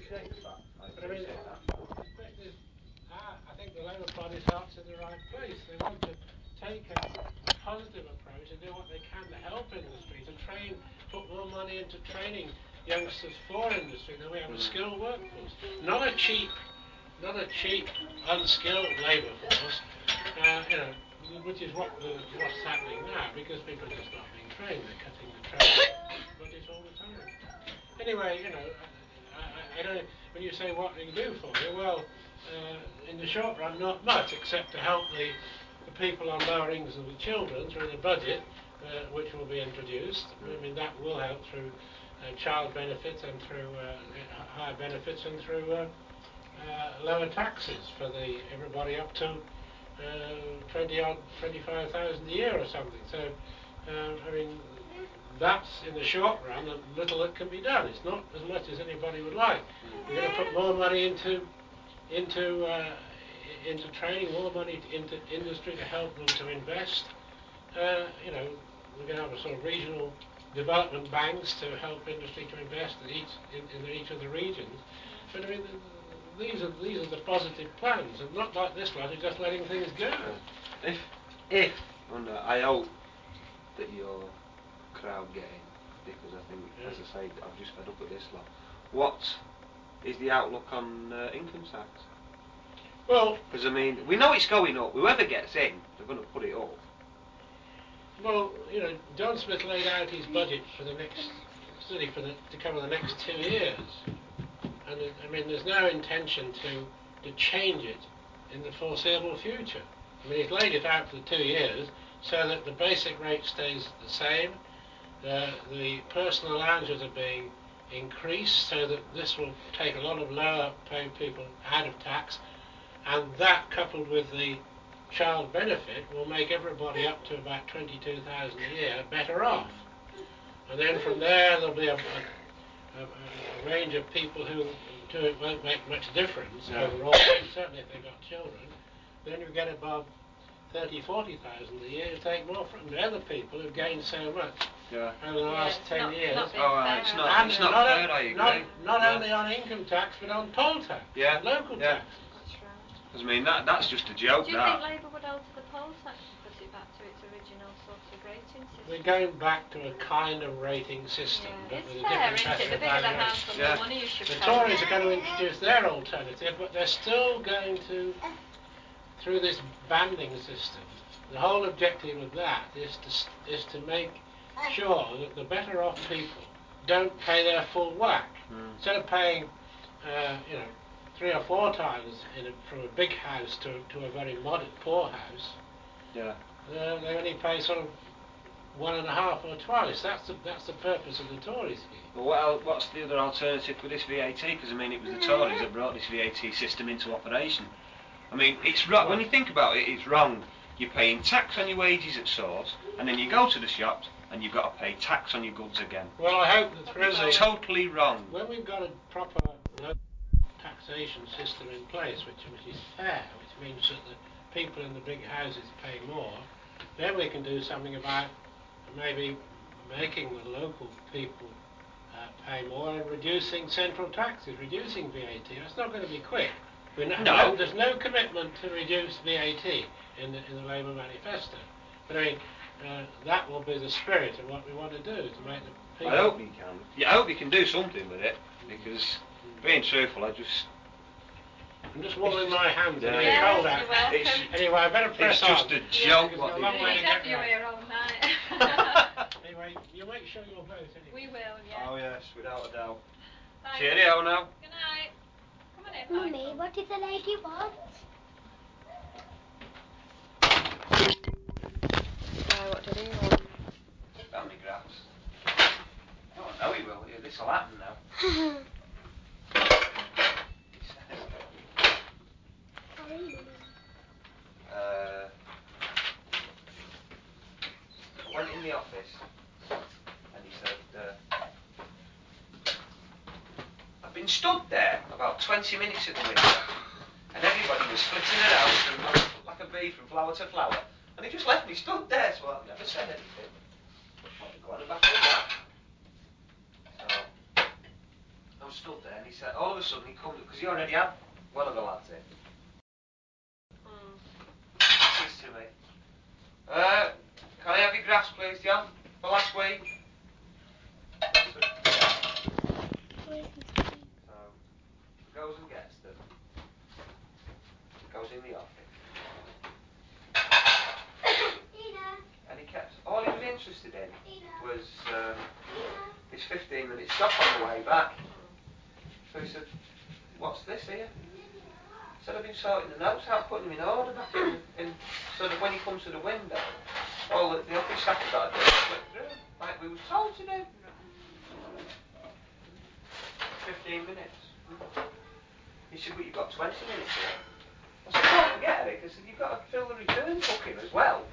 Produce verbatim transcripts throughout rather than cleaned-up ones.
appreciate that. I But I mean, appreciate that. there's- ah, I think the Labour Party starts in the right place. They want to take a, a positive approach and do what they can to help industry, to train, put more money into training youngsters for industry. Then we have a skilled workforce, not a cheap, not a cheap, unskilled labour force. Uh, you know, which is what the, what's happening now, because people are just not being trained. They're cutting the training budget all the time. Anyway, you know, I, I, I don't. When you say what do you do for me, well, uh, in the short run, not much, except to help the, the people on lower incomes and the children through the budget, uh, which will be introduced. I mean, that will help through uh, child benefits and through uh, higher benefits and through uh, uh, lower taxes for the everybody up to uh, twenty odd, twenty-five thousand a year or something. So, uh, I mean, that's in the short run a little that can be done. It's not as much as anybody would like. We're going to put more money into into uh, into training, more money into industry to help them to invest. Uh, you know, we're going to have a sort of regional development banks to help industry to invest in each in, in each of the regions. But I mean, these are these are the positive plans, and not like this one, who's just letting things go. If if and uh, I hope that your crowd get in, because I think, Yeah. as I say, I've just fed up with this lot. What is the outlook on uh, income tax? Well, because I mean, we know it's going up. Whoever gets in, they're going to put it up. well, you know, John Smith laid out his budget for the next, study for the to cover the next two years, and it, I mean, there's no intention to to change it in the foreseeable future. I mean, he's laid it out for the two years so that the basic rate stays the same. Uh, the personal allowances are being increased so that this will take a lot of lower paid people out of tax, and that coupled with the child benefit will make everybody up to about twenty-two thousand a year better off. And then from there there'll be a, a, a, a range of people who to it won't make much difference Yeah. overall, certainly if they've got children. Then you get above thirty, forty thousand a year, you take more from the other people who've gained so much Yeah. over the Yeah, last it's ten not- years. not being Oh, uh, fair. it's not. And It's not, not, fair. o- I agree. not, not yeah. only on income tax, but on poll tax, Yeah, and local yeah. tax. That's right. Because I mean, that that's just a joke. Do you that. think Labour would alter the poll tax and put it back to its original sort of rating system? We're going back to a kind of rating system, Yeah. but It's with a fair, different isn't it? The method of bigger the valuation. house, the Yeah. more money you should The pay. Tories are going to introduce their alternative, but they're still going to, through this banding system, the whole objective of that is to s- is to make sure that the better off people don't pay their full whack. Mm. Instead of paying, uh, you know, three or four times in a, from a big house to to a very modest poor house, Yeah. uh, they only pay sort of one and a half or twice. That's the that's the purpose of the Tory scheme. Well, what el what's the other alternative with this V A T? Because I mean, it was the Tories that brought this V A T system into operation. I mean, it's wrong. When you think about it, it's wrong. You're paying tax on your wages at source, and then you go to the shops and you've got to pay tax on your goods again. Well, I hope that through the It's totally wrong. when we've got a proper local taxation system in place, which which is fair, which means that the people in the big houses pay more, then we can do something about maybe making the local people uh, pay more and reducing central taxes, reducing V A T. That's not going to be quick. We're not, No. no, there's no commitment to reduce V A T in the in the Labour manifesto. But I mean, uh, that will be the spirit of what we want to do, to make the people. I hope you can. Yeah, I hope you can do something with it. Because, being truthful, I just. I'm just warming my hands. Yeah. and it's Yes, cold out. you're welcome. It's, Anyway, I better press it's just on. a Yeah. joke. Because What it's a they long do. way You to can get have your round. ear all night. Anyway, you make sure you'll vote anyway. We will, yeah. Oh yes, without a doubt. Bye. Cheerio now. Good night. Come on in, Mummy, Michael. what did the lady want? Why, what did he want? Family graphs. Oh, I know he will. This will happen now. uh, I went in the office and he said, uh, I've been stood there about twenty minutes at the window and everybody was splitting it out from like, like a bee from flower to flower, and he just left me stood there, so I never said anything. But go on the back of the back. So, I'm stood there, and he said, all of a sudden he comes up, because he already had one of the lads in. Mm. He says to me, uh, can I have your graphs, please, John, for last week? So, he goes and gets them. Goes in the office. And he kept, all he was interested in was um, his fifteen minute stop on the way back. So he said, what's this here? He said, I've been sorting the notes out, putting them in order back in, in so that when he comes to the window, all the, the office staff have got to do is flip through, like we were told to do. fifteen minutes. He said, well, you've got twenty minutes here. I said, don't forget, Eric. I said, you've got to fill the return booking as well.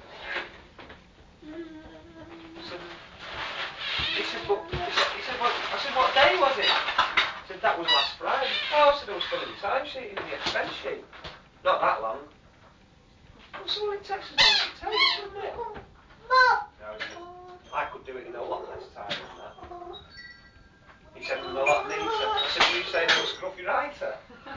I said, he said, but, he said, he said what, I said, what day was it? He said, that was last Friday. Oh, I said, I was filling the timesheet in the expense sheet. Not that long. Well, so well, it takes as long as it takes, doesn't it? No, he said, I could do it in a lot less time than that. He said, and a lot me. He said, I said, were you saying I'm a scruffy writer?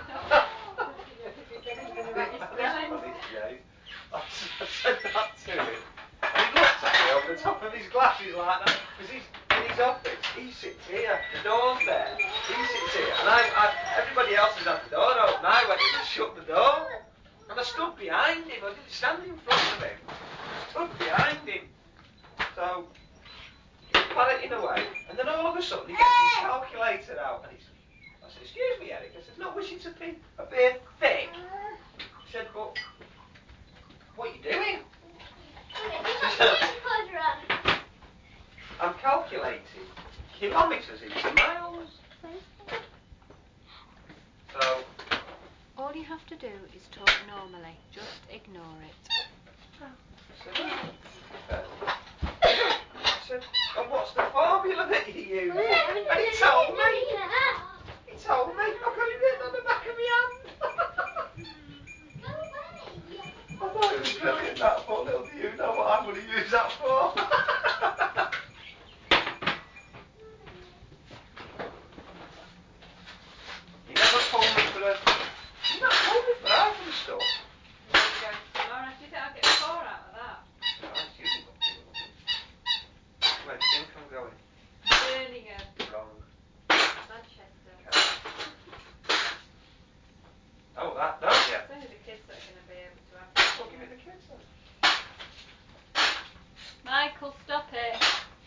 I said that to him. And he looked at me over the top of his glasses like that. Because he's in his office. He sits here. The door's there. He sits here. And I, I, everybody else has had the door open. I went in and shut the door. And I stood behind him. I didn't stand in front of him. I stood behind him. So, he's panicking away. And then all of a sudden, he gets his calculator out. And he's, I said, excuse me, Eric. I said, not wishing to be a bit thick. He said, but, what are you doing? I'm calculating kilometres into miles. So, all you have to do is talk normally. Just ignore it. I said, oh, I said, and what's the formula that you use? And he told me. He told me. I've got it written on the back of my hand. I thought it was brilliant, that, but little do you know what I'm going to use that for. He never told me for a... He never told me for half of the stuff. There you go tomorrow. Do you think I'll get a four out of that? No, it's usually got two. Where do you think I'm going? Birmingham. Wrong. Manchester. Oh, that, don't you? It's only the kids that are going to be able to have it. Well, give me the kids then. Michael, stop it.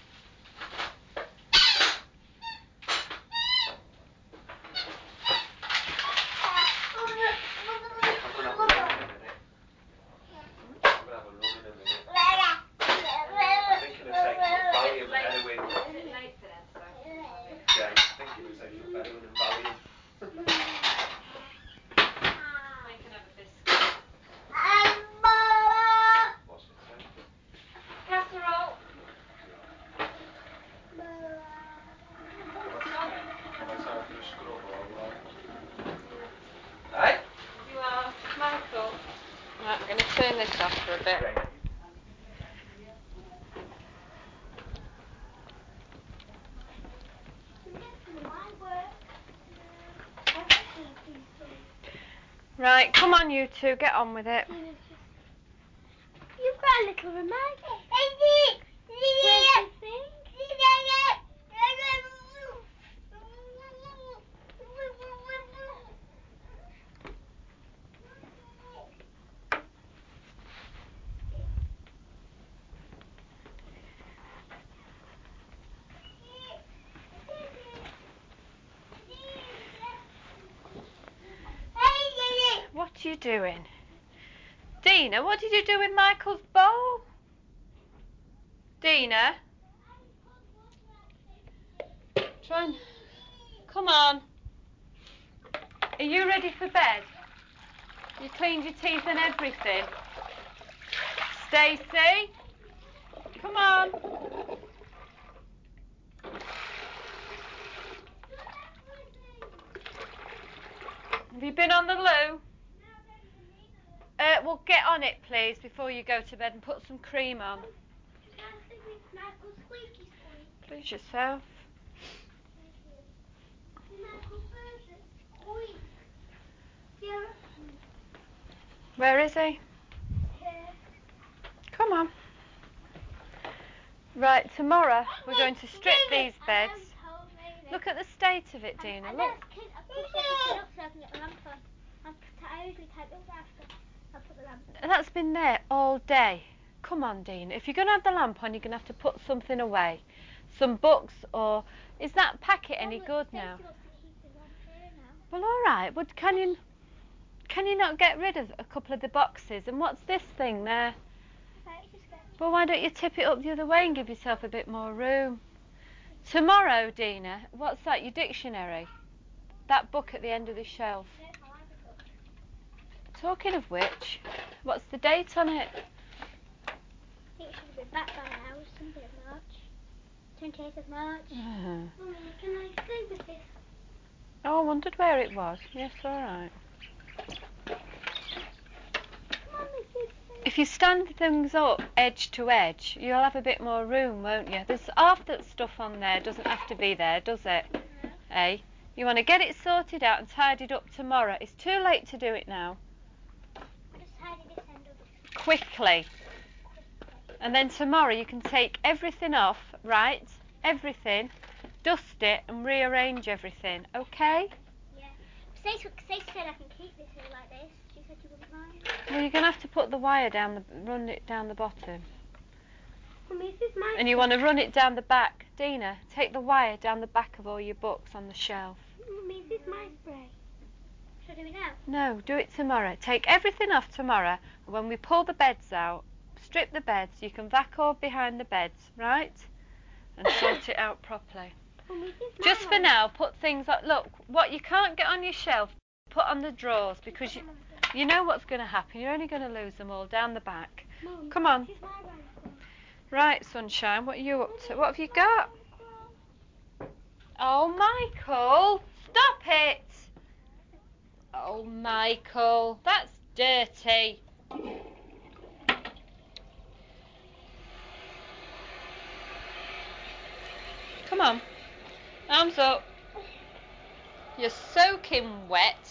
I'm going to have a run in a minute. I'm going to have a run in a minute. I'm thinking of taking up Valium and heroin. Is it late for them, so? Yeah, I'm thinking of taking up heroin and Valium. I can have a biscuit. What's it say? Casserole. Have I time for a scrub or what? Hey? You are. Michael. Right, I'm going to turn this off for a bit. Yeah, yeah. Right, come on you two, get on with it. You've got a little remote. Where's the thing? What are you doing? Dina, what did you do with Michael's bowl? Dina? Try and... Come on. Are you ready for bed? You cleaned your teeth and everything? Stacey? Come on. Have you been on the loo? Uh, well, get on it, please, before you go to bed and put some cream on. Please yourself. Where is he? Come on. Right, tomorrow we're going to strip these beds. Look at the state of it, Dina. Look. That's been there all day. Come on, Dina. If you're going to have the lamp on, you're going to have to put something away. Some books or... Is that packet any good now? Well, all right. But can you... Can you not get rid of a couple of the boxes? And what's this thing there? Well, why don't you tip it up the other way and give yourself a bit more room? Tomorrow, Dina, what's that, your dictionary? That book at the end of the shelf. Talking of which, what's the date on it? I think it should have been back by now, something of March. twenty-eighth of March. Uh-huh. Mummy, can I stay with this? Oh, I wondered where it was. Yes, all right. If you stand things up edge to edge, you'll have a bit more room, won't you? There's half that stuff on there doesn't have to be there, does it? No. Eh? You want to get it sorted out and tidied up tomorrow. It's too late to do it now. Just tidy this end up. Quickly. And then tomorrow you can take everything off, right? Everything. Dust it and rearrange everything, okay? Yeah. Stacey said I can keep this here like this. She said you wouldn't mind. Well, you're going to have to put the wire down, the, run it down the bottom. Mummy, this is my And you want to run it down the back. Dina, take the wire down the back of all your books on the shelf. Mummy, this is my spray. Should I do it now? No, do it tomorrow. Take everything off tomorrow. And when we pull the beds out, strip the beds, you can vac up behind the beds, right? And sort it out properly. Mummy, this is Just my for one. now, put things up. Look, what you can't get on your shelf, put on the drawers because you, you know what's going to happen. You're only going to lose them all down the back. Mum, Come on. this is my rifle. Right, Sunshine, what are you up to? What have you got? Oh, Michael, stop it. Oh, Michael, that's dirty. Come on, arms up. You're soaking wet.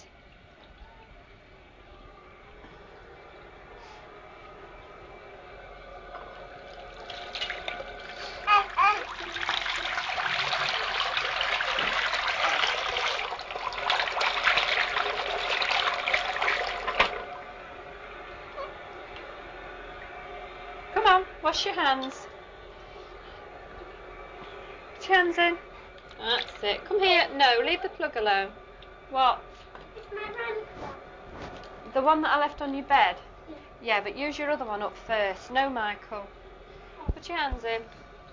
Come on, wash your hands. Put your hands in. That's it. Come here. No, leave the plug alone. What? It's my rifle. The one that I left on your bed? Yeah. Yeah, but use your other one up first. No, Michael. Put your hands in.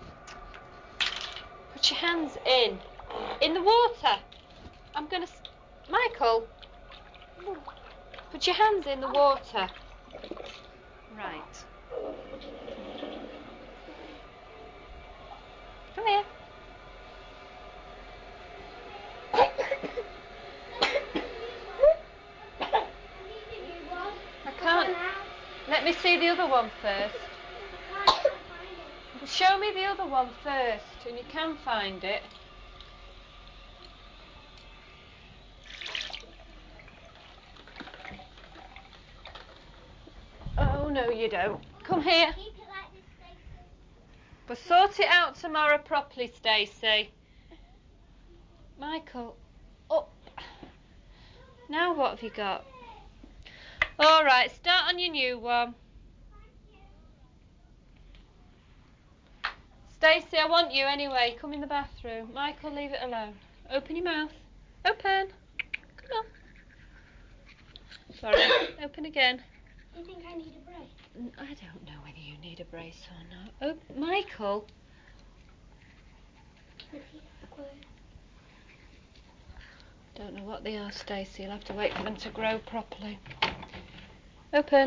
Put your hands in. In the water. I'm going to... Michael. Put your hands in the water. Right. Come here. I can't. Let me see the other one first. Show me the other one first, and you can find it. Oh, no, you don't. Come here. Keep it like this, Stacey. We'll sort it out tomorrow properly, Stacey. Michael, up. Now what have you got? All right, start on your new one. Stacey, I want you anyway. Come in the bathroom. Michael, leave it alone. Open your mouth. Open. Come on. Sorry. Open again. Do you think I need a brace? I don't know whether you need a brace or not. Oh, Michael. Don't know what they are, Stacey. You'll have to wait for them to grow properly. Open.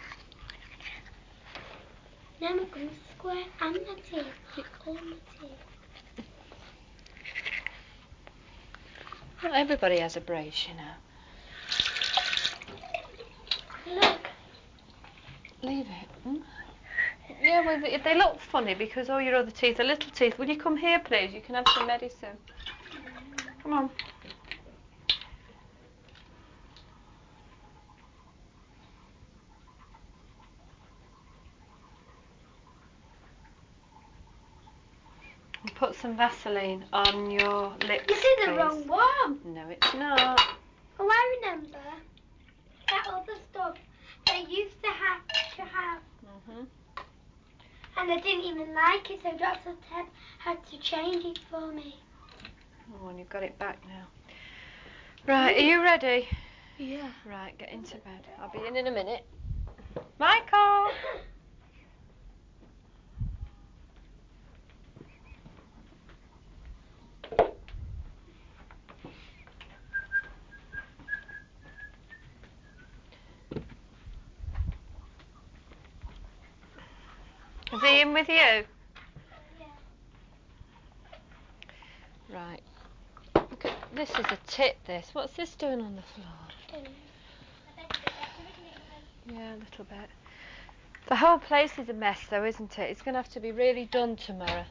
Now I'm going to square and the teeth. All my teeth. Not everybody has a brace, you know. Look. Leave it. Hmm? Yeah, well, they, they look funny because all your other teeth are little teeth. Will you come here, please? You can have some medicine. Come on. put some Vaseline on your lips. This is the please. wrong one. No, it's not. Oh, I remember that other stuff they used to have to have. Mhm. And I didn't even like it, so Doctor Ted had to change it for me. Oh, and you've got it back now. Right, are you ready? Yeah. Right, get into bed. I'll be in in a minute. Michael! Is he in with you? Yeah. Right. Look at, this is a tip, this. What's this doing on the floor? Yeah, a little bit. The whole place is a mess though, isn't it? It's going to have to be really done tomorrow.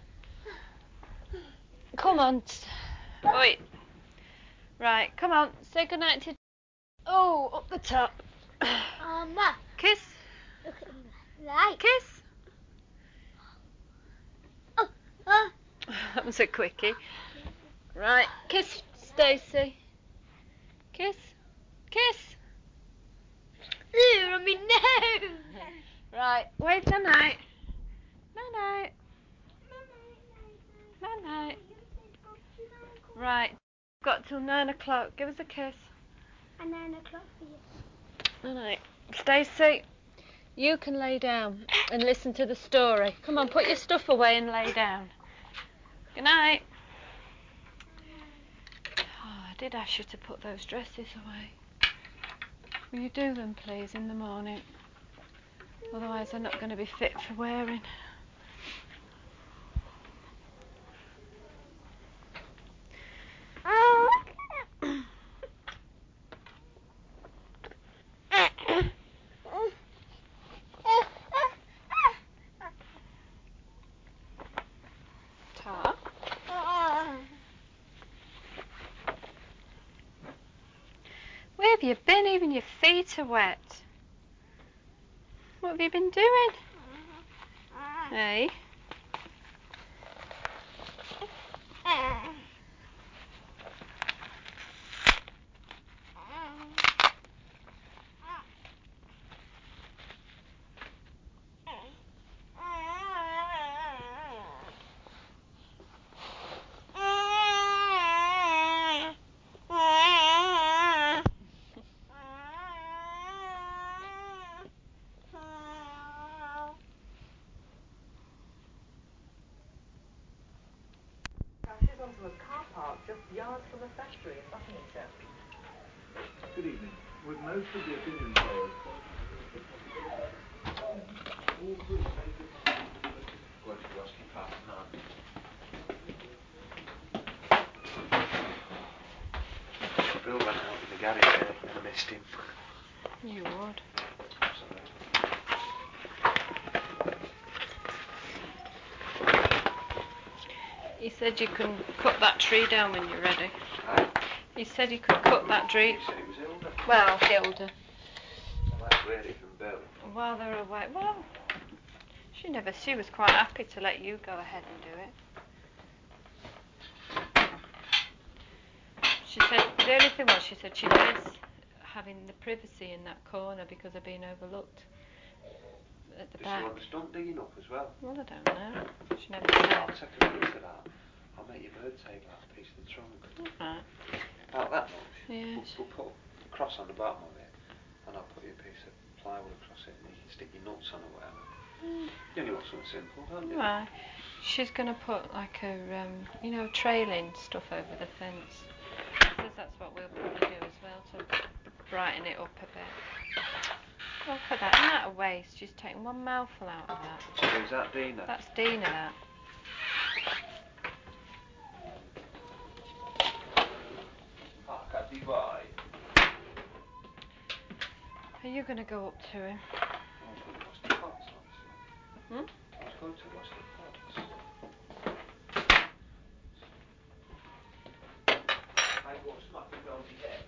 Come on. Oi. Right, come on. Say goodnight to... Oh, up the top. Mama, Kiss. look at the light. Kiss. Oh, oh. That was a quickie. Right, kiss Stacey. Kiss. Kiss. Ew, I mean, no. Right, wave night night. Night night. Night night. Right, got till nine o'clock. Give us a kiss. And nine o'clock for you. Night night. Stacey, you can lay down and listen to the story. Come on, put your stuff away and lay down. Good night. Oh, I did ask you to put those dresses away. Will you do them, please, in the morning? Otherwise, they're not going to be fit for wearing. Ta. Where have you been? Even your feet are wet. What have you been doing? Hey? Onto a car park just yards from a factory in Buckinghamshire. Good evening. With most of the opinion polls, all three major parties. Go to Roski Park now. Bill went out in the garage early and I missed him. You would. Sorry. He said you can cut that tree down when you're ready. Aye. He said you could cut that tree. He said it was Hilda. Well, Hilda. I like to hear it from Bill. While they're away. Well, she never. She was quite happy to let you go ahead and do it. She said the only thing was she said she misses having the privacy in that corner because of being overlooked at the Does back. she want the stump digging up as well? Well, I don't know. She never I'll said. take a piece of that. I'll make your bird table out of a piece of the trunk. Right. About that much. Yes. We'll, we'll put a cross on the bottom of it and I'll put you a piece of plywood across it and you can stick your nuts on or whatever. Mm. You only want something simple, don't you? Right. She's going to put like a, um, you know, trailing stuff over the fence. Because that's what we'll probably do as well to brighten it up a bit. Look at that. Isn't that a waste? She's taking one mouthful out of that. Who's that, Dina? That's Dina, that. Park at D Y. Are you going to go up to him? I was going to watch the fox, obviously. Hmm? I was going to watch the fox. I won't smack it round your head.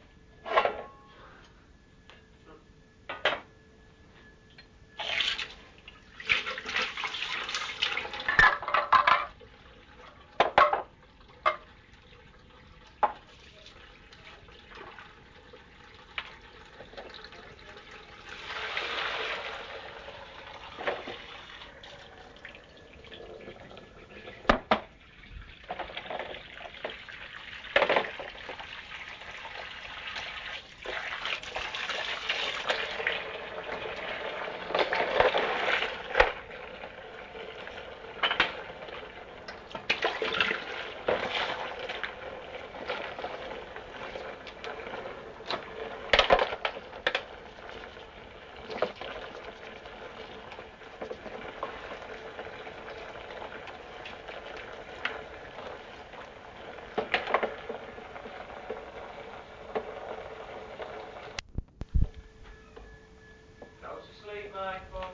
Michael.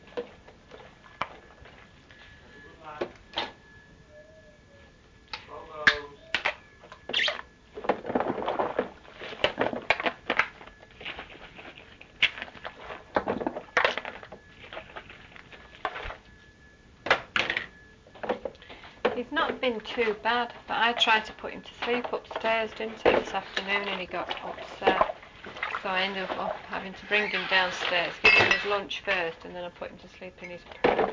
Good lad. Bobos. He's not been too bad, but I tried to put him to sleep upstairs, didn't I, this afternoon, and he got upset. So I ended up having to bring him downstairs, give him his lunch first, and then I put him to sleep in his crib.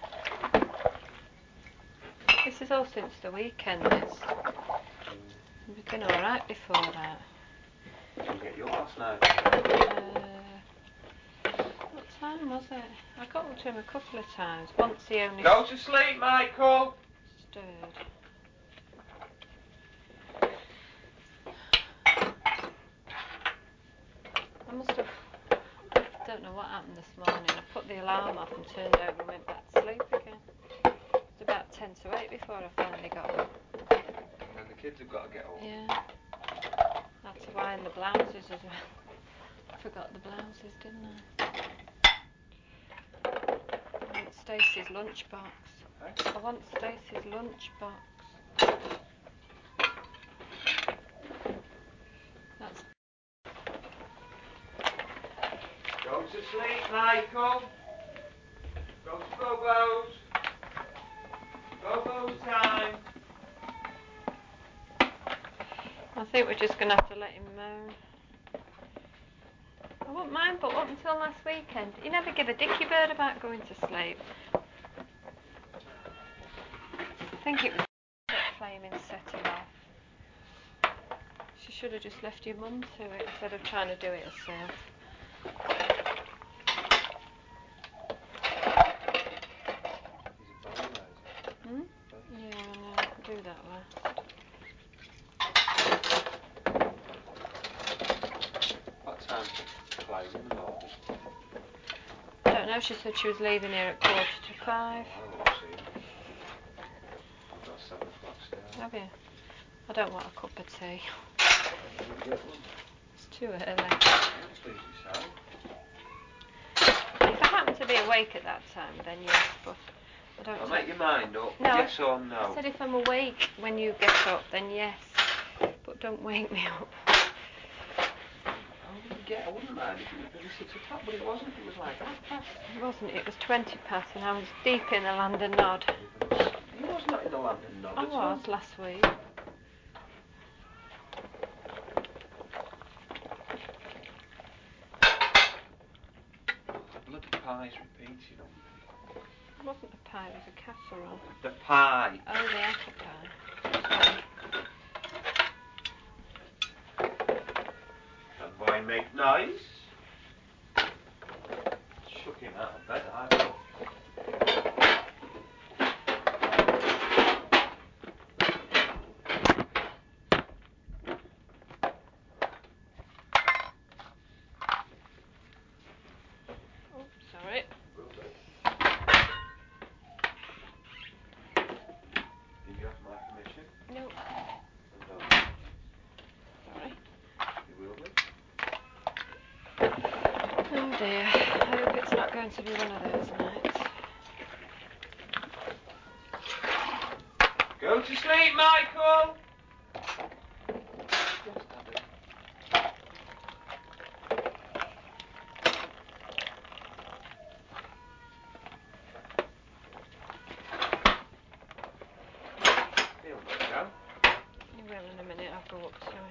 This is all since the weekend, this. We've been alright before that. Didn't get you up last night. Uh, what time was it? I got up to him a couple of times. Once he only Go to sleep, Michael. stirred. I must have, I don't know what happened this morning. I put the alarm off and turned over and went back to sleep again. It was about ten to eight before I finally got up. And then the kids have got to get up. Yeah. That's why in the blouses as well. I forgot the blouses, didn't I? I want Stacey's lunchbox. Eh? I want Stacey's lunchbox. That's Go to sleep, Michael. Go to Bobo's. Bobo's time. I think we're just going to have to let him moan. I wouldn't mind, but up until last weekend, he never gave a dicky bird about going to sleep. I think it was that flaming set him off. She should have just left your mum to it instead of trying to do it herself. He's a bobo, is he? Hmm? Yeah, I know. I'll do that last. What time to close in the morning? I don't know, she said she was leaving here at quarter to five. Oh, I won't see him. I've got seven o'clock still. Have you? I don't want a cup of tea. I'll get one. It's too early. Don't sleep beside. If I happen to be awake at that time, then yes, but I don't. I'll ta- make your mind up. No, Yes or no. I said if I'm awake when you get up, then yes, but don't wake me up. I wouldn't get. I wouldn't mind if it was maybe six o'clock, but it wasn't. It was like half past. It wasn't. It was twenty past, and I was deep in the land of nod. He was not in the land of nod I at all. was last week. The bloody pie's repeating on me. It wasn't a pie. It was a casserole. The pie. Oh, the apple pie. That boy make noise. Shook him out of bed, I will. Oh, sorry. Will do. Did you have my permission? No. And don't. Sorry. You will be. Oh dear. I hope it's not going to be one of those nights. Go to sleep, Michael! Yes, Daddy. He'll go down. You will in a minute. I'll go up to him.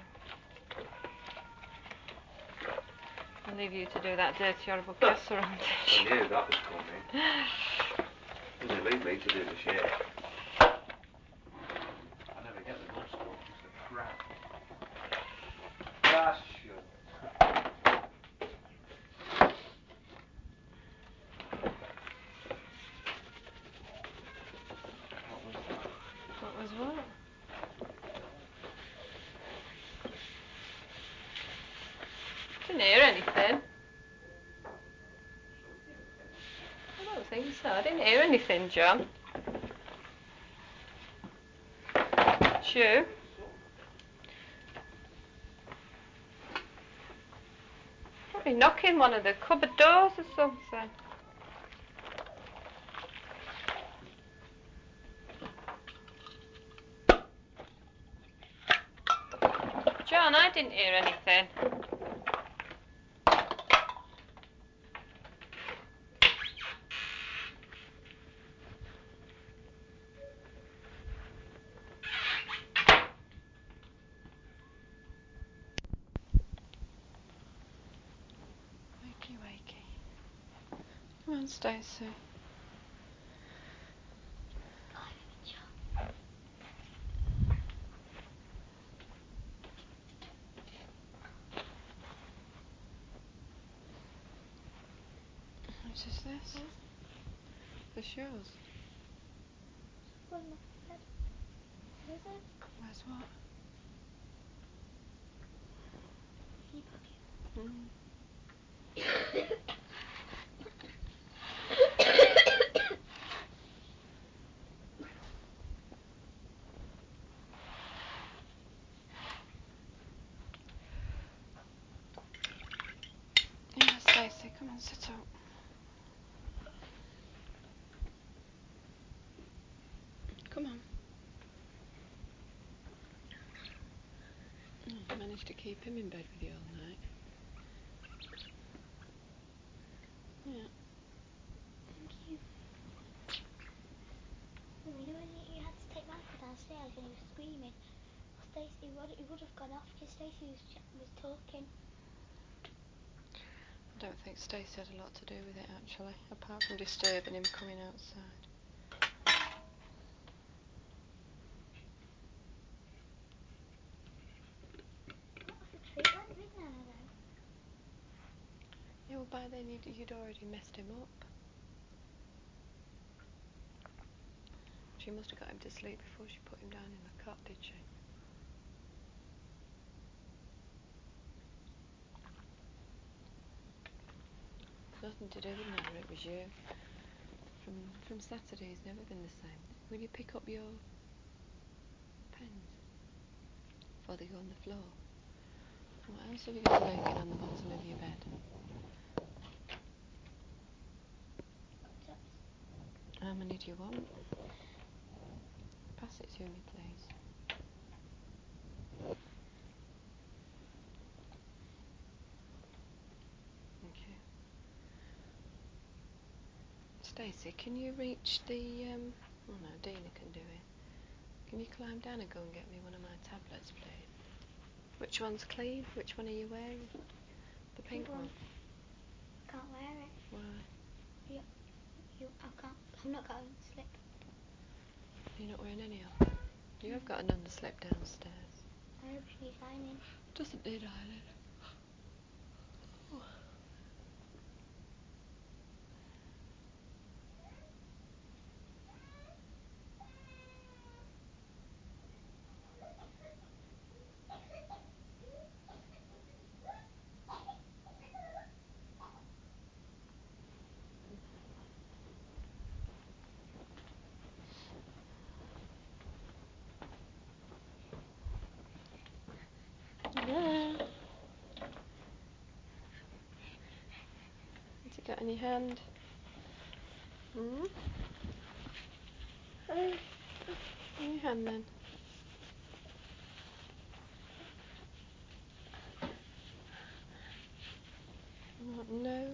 I'll leave you to do that dirty, horrible casserole dish. I knew that was coming. Doesn't leave me to do the shit. I never get the good stuff, just the crap. That's shut. What was that? What was what? Didn't hear anything. I don't think so. I didn't hear anything, John. Shoo? Probably knocking one of the cupboard doors or something. I didn't hear anything. Wakey, wakey. Come on, Stacey. What is this? What's yours? Where's my bed? Where's it? Where's what? Tea bucket. Mm. Yeah, Stacey, come on, sit up. Come on. Oh, you managed to keep him in bed with you all night. Yeah. Thank you. Oh, you know when you had to take Michael downstairs and he was screaming? Stacey would, he would have gone off because Stacey was, was talking. I don't think Stacey had a lot to do with it actually, apart from disturbing him coming outside. What was the treat like with Nana though? Yeah, well by then you'd, you'd already messed him up. She must have got him to sleep before she put him down in the cot, did she? Nothing to do with Nana, it was you. From from Saturday it's never been the same. Will you pick up your pens before they go on the floor? What else have you got lurking on the bottom of your bed? How many do you want? Pass it to me, please. Thank you. Stacey, can you reach the, um, oh no, Dina can do it. Can you climb down and go and get me one of my tablets, please? Which one's clean? Which one are you wearing? The pink Pink one. one? Can't wear it. Why? You, you, I can't, I've not got a slip. You're not wearing any of them? You have got an underslip downstairs. I hope she needs ironing. Doesn't need ironing. Oh. Yeah. What's it got in your hand? Hmm? In your hand then. Oh, no.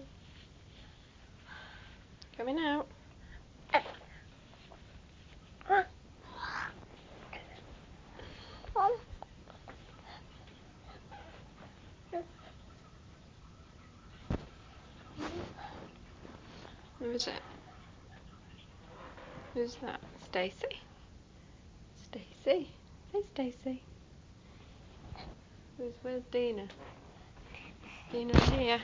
Coming out. Who is it? Who's that? Stacey? Stacey? Hey, Stacey. Who's, where's Dina? Dina's here.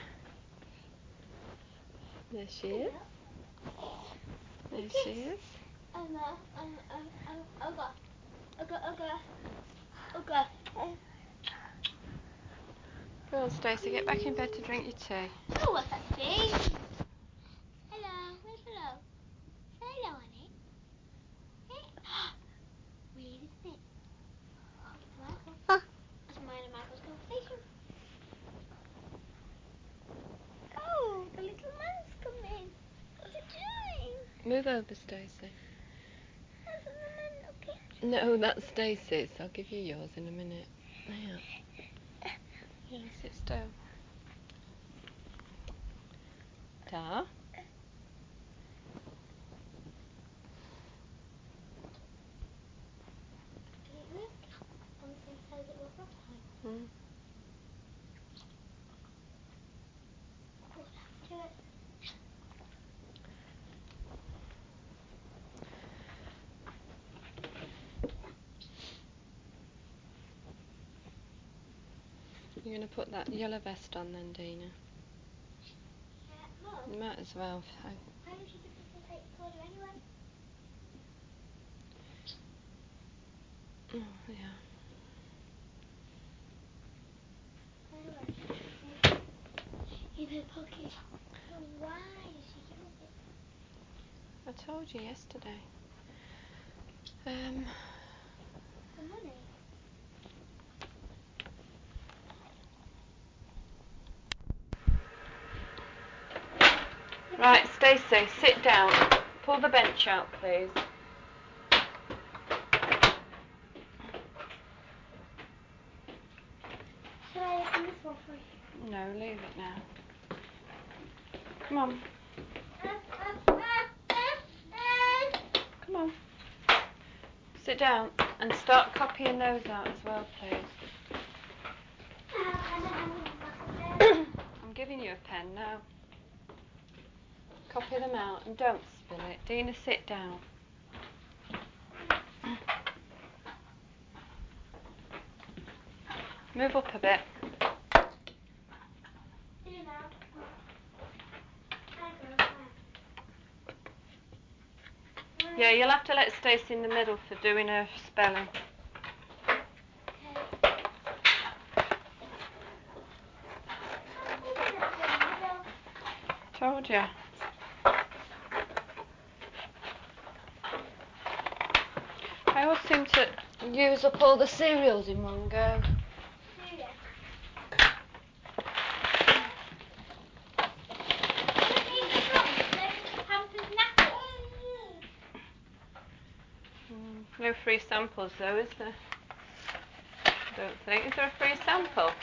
There she is. There she is. Um, uh, um, um, um, Ogre. Ogre, ogre. Ogre. Go on, Stacey, get back in bed to drink your tea. Oh, what's that thing? Hello, where's hello? Hello, honey. Hey. Weird, isn't it? Oh, it's Michael. Huh? That's mine and Michael's conversation. Oh, the little man's coming. What's it doing? Move over, Stacey. That's the man looking. No, that's Stacey's. I'll give you yours in a minute. There. still. Da. Did it work on the same side as it was last time? Mm. Oh, let's do it. You're going to put that yellow vest on then, Dina. Yeah, Mum, You might as well. So. why don't you give us a fake recorder anyway? Oh, yeah. Anyway. In her pocket. But why did she give us it? I told you yesterday. Um. For money? Right, Stacey, sit down. Pull the bench out, please. Should I open this one for you? No, leave it now. Come on. Come on. Sit down and start copying those out as well, please. I'm giving you a pen now. Copy them out and don't spill it. Dina, sit down. Move up a bit. Yeah, you'll have to let Stacey in the middle for doing her spelling. Told you. I always seem to use up all the cereals in one go. Mm, no free samples though, is there? I don't think. Is there a free sample?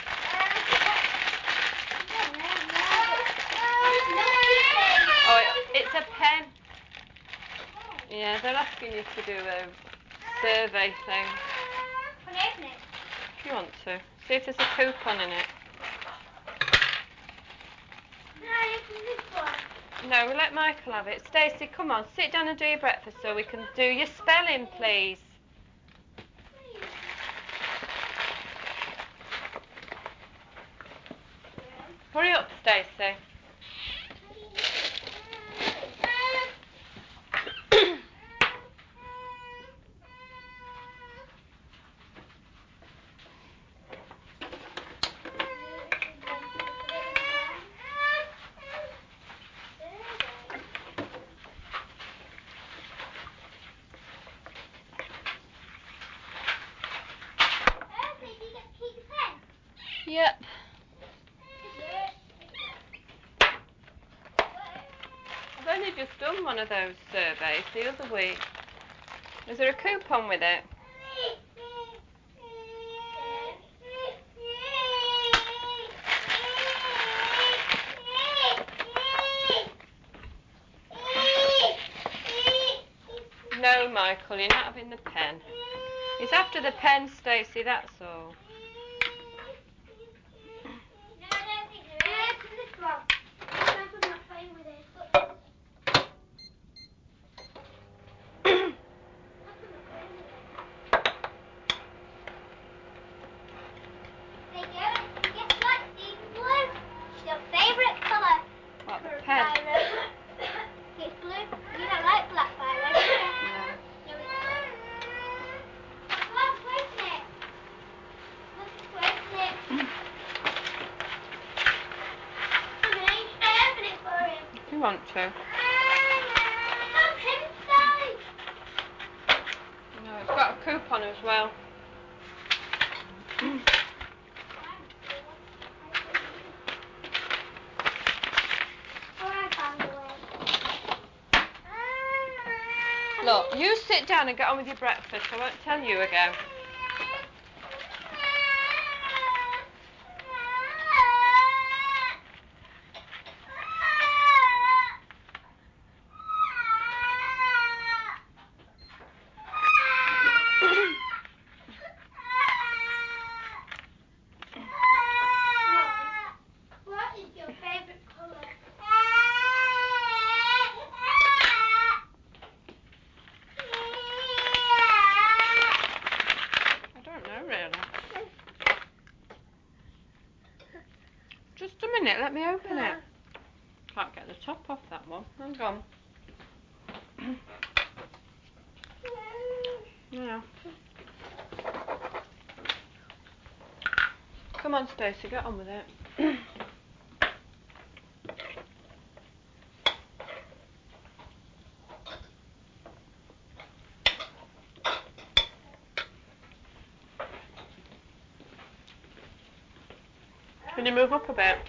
Oh, it, it's a pen. Yeah, they're asking you to do a survey thing. Can I open it? If you want to. See if there's a coupon in it. Can I open this one? No, we'll let Michael have it. Stacey, come on, sit down and do your breakfast so we can do your spelling, please. Hurry up, Stacey. Yep. I've only just done one of those surveys the other week. Is there a coupon with it? No, Michael, you're not having the pen. It's after the pen, Stacey, that's all. No, I don't think there is. Open this one. Michael's not playing with it. Look. Michael's not playing with it. There you go. Guess what? It's blue. It's your favourite colour. What, the For a pen? biro. It's blue. You don't like black biro, do you? No. No, it's not. Look, open it. Look, open it. Honey, should I open it for him? If you want to. Look inside. No, it's got a coupon as well. Look, you sit down and get on with your breakfast. I won't tell you again. minute, let me open it. Can't get the top off that one. Hang on. Yeah. Come on, Stacey, get on with it. Can you move up a bit?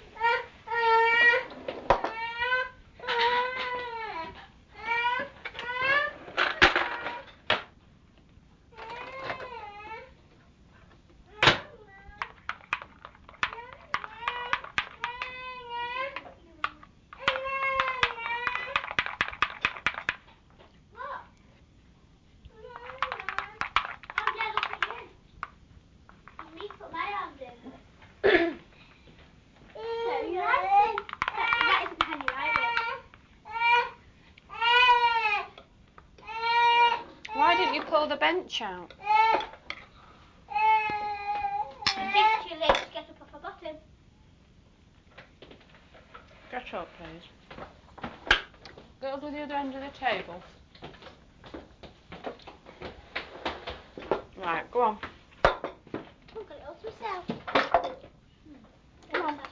Why didn't you pull the bench out? It's too late to get up off the bottom. Get up, please. Go over the other end of the table. Right, go on. I've got it all to myself. Come on.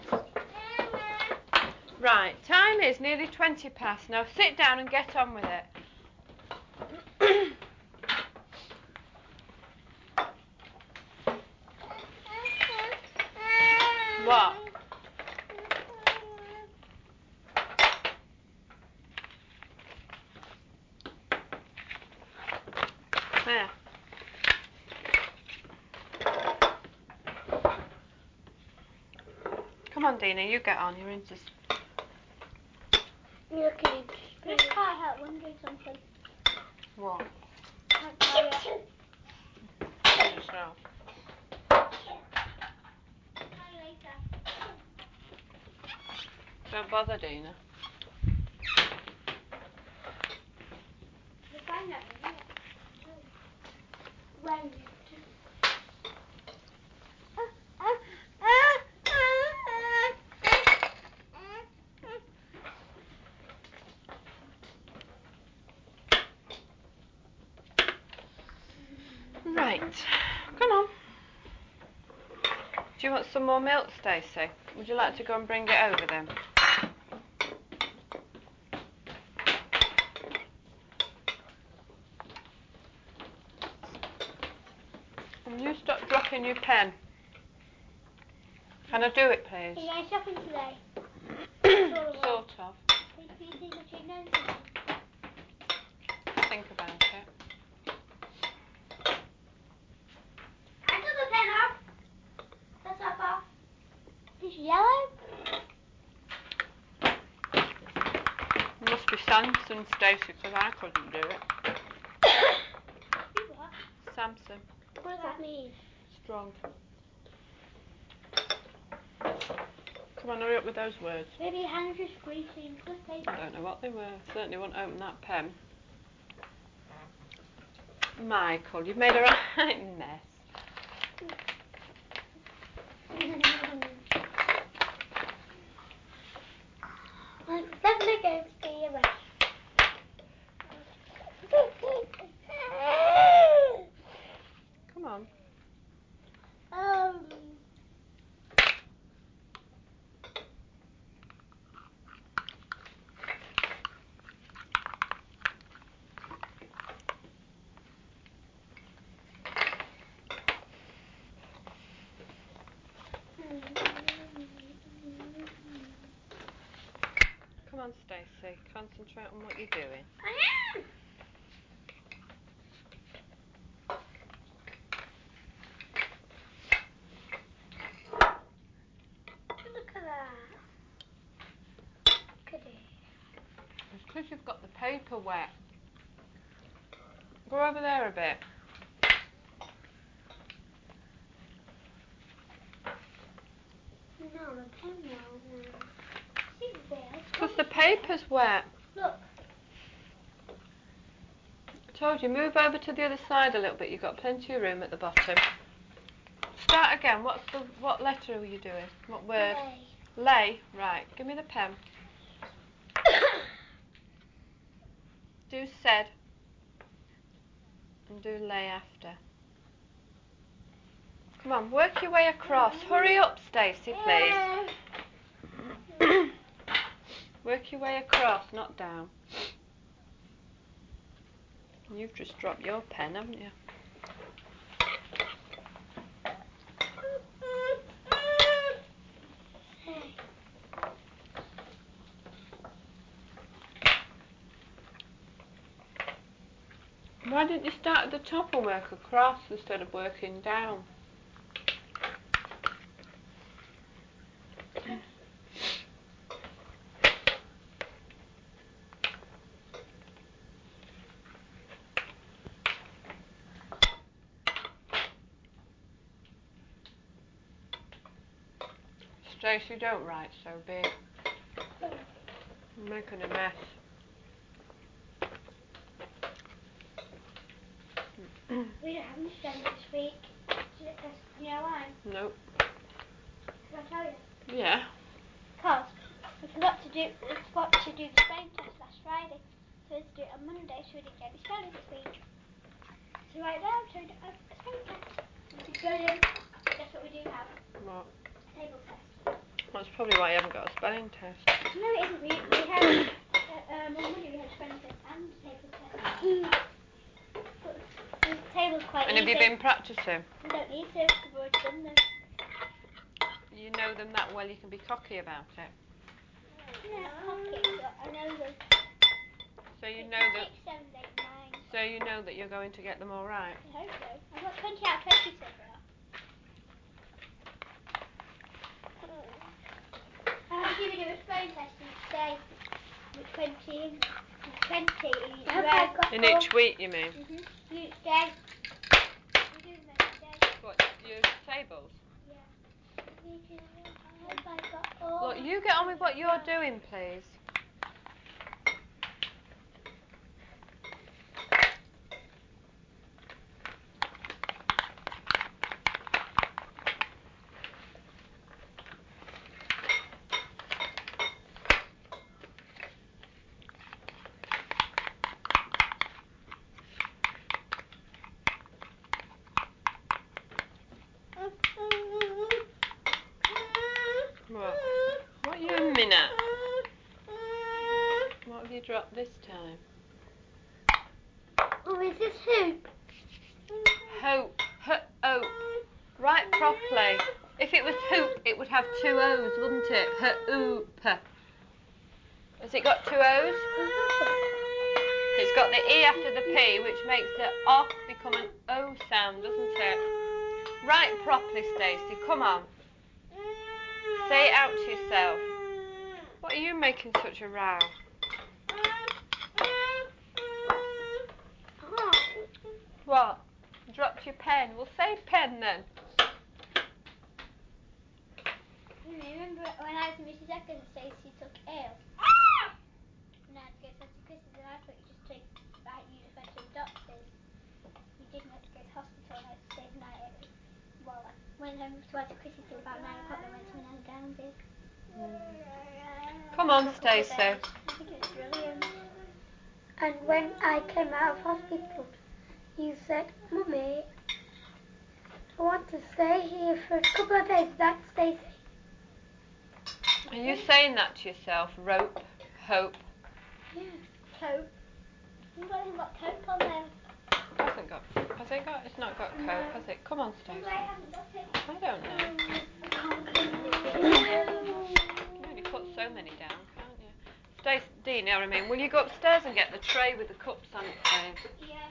Right, time is nearly twenty past. Now sit down and get on with it. What? There. Come on, Dina, you get on. You're into... You're looking. I can't help wondering something. What? Can't tell you. Yourself. Don't bother, Dina. We'll find out in a minute. When? Right, come on. Do you want some more milk, Stacey? Would you like to go and bring it over then? And you stop dropping your pen. Can I do it, please? Are you going shopping today? Sort of. Do you think I should know something? Think about it. I took the pen off. The top off. It's yellow. It must be Samson, Stacey, because I couldn't do it. You what? Samson. What does that mean? Strong. Come on, hurry up with those words. Maybe your hands just greasy and flippy. I don't know what they were. Certainly won't open that pen. Michael, you've made a right mess. I'm definitely going to be a mess. Come on. Um. Come on, Stacey. Concentrate on what you're doing. I am. Look at that. Look at it. It's because you've got the paper wet. Go over there a bit. No, the pen won't now. See the bell? It's because the paper's wet. Look. I told you, move over to the other side a little bit. You've got plenty of room at the bottom. Start again. What's the what letter are you doing? What word? Away. Lay, right, give me the pen. Do said and do lay after. Come on, work your way across. Hurry up, Stacey, please. Work your way across, not down. You've just dropped your pen, haven't you? Why didn't you start at the top and work across instead of working down? Stacey, don't write so big. You're making a mess. We don't have any friends this week. Because, you know why? Nope. Can I tell you? Yeah. Because we forgot to do we forgot to do the spelling test last Friday. So we had to do it on Monday, so we didn't get any spelling this week. So right now, so we don't have a spelling test. Which is brilliant. Guess what we do have? What? A table test. That's probably why you haven't got a spelling test. No, it isn't. We, we have, uh, um, on Monday we had a spelling test and a table test. But the table's quite And easy. have you been practicing? We don't need to, because we've already done them. You know them that well you can be cocky about it. Yeah, cocky, but I know them. So you It's know that six, seven, eight, nine. so you know that you're going to get them all right. I hope so. I've got twenty out of twenty so far. How did you do a spelling test each day? With twenty in, with twenty in each row. In each week, you mean? Mhm. Each day. We do them every day. What, your tables? Yeah. Have I got all Look, you get on with what you're doing, please. What? What are you aiming at? What have you dropped this time? Oh, is this hoop? Hope. H-ope. Write properly. If it was hoop, it would have two O's, wouldn't it? H-oop. Has it got two O's? It's got the E after the P, which makes the O become an O sound, doesn't it? Write properly, Stacey. Come on. Say it out to yourself. What are you making such a row? What? Dropped your pen. Well, say pen then. Remember when I was in Missus Eccles and Stacey took ill? And I had to go to Mister Chris's and I thought you just take, like, you just went to the doctors. You didn't have to go to hospital and I had to stay the night at, well, I went home to Mister Chris's till about nine o'clock and went to my nan down did. Come on, Stacey. I think it was brilliant. And when I came out of hospital, you said, Mummy, I want to stay here for a couple of days. That's Stacey. Are you saying that to yourself? Rope, hope. Yeah. Coke. You've got, got Coke on there. It hasn't got. Has it got? It's not got Coke, has it? Come on, Stacey. I haven't got it. I don't know. I can't You can only put so many down, can't you? Stacey, Dean, I mean, will you go upstairs and get the tray with the cups on it, please? Yeah.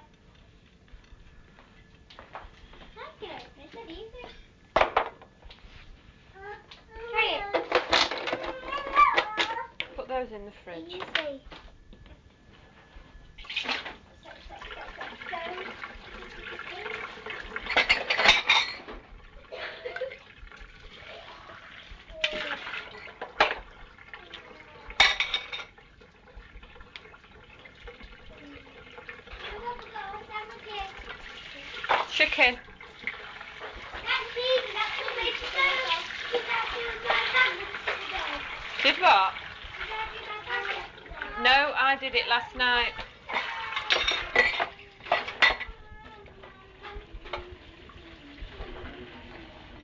I can open it. It's not easy. Try it. Put those in the fridge. Easy. So, so, so, so, so. Chicken. That's easy. That's the way to go. You can't do it. Did what? No, I did it last night.